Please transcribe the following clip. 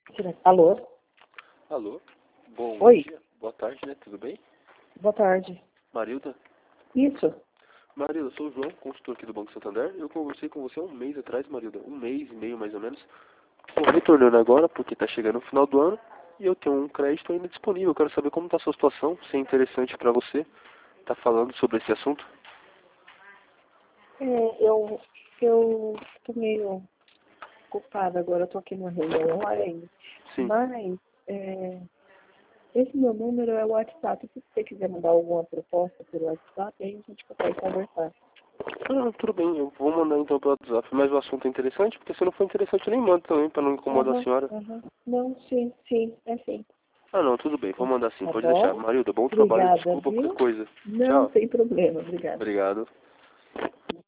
Alô? Alô? Bom Oi. dia, boa tarde, né? Tudo bem? Boa tarde. Marilda? Isso. Marilda, eu sou o João, consultor aqui do Banco Santander. Eu conversei com você há um mês atrás, Marilda. Um mês e meio, mais ou menos. Estou retornando agora, porque está chegando o final do ano. E eu tenho um crédito ainda disponível. Eu quero saber como está a sua situação, se é interessante para você. Tá falando sobre esse assunto? Eu tô meio ocupada agora, eu tô aqui numa reunião online. Sim. Mas, esse meu número é o WhatsApp. Se você quiser mandar alguma proposta pelo WhatsApp, aí a gente consegue conversar. Ah, tudo bem, eu vou mandar então pelo WhatsApp. Mas o assunto é interessante, porque se não for interessante eu nem mando também, para não incomodar a Aham, senhora. aham. Não, sim, sim, é sim. Ah não, tudo bem, vou mandar sim, Tá pode deixar. bom? Marilda, bom trabalho, Obrigada, desculpa qualquer viu? coisa. Não Tchau. tem problema, obrigada. Obrigado.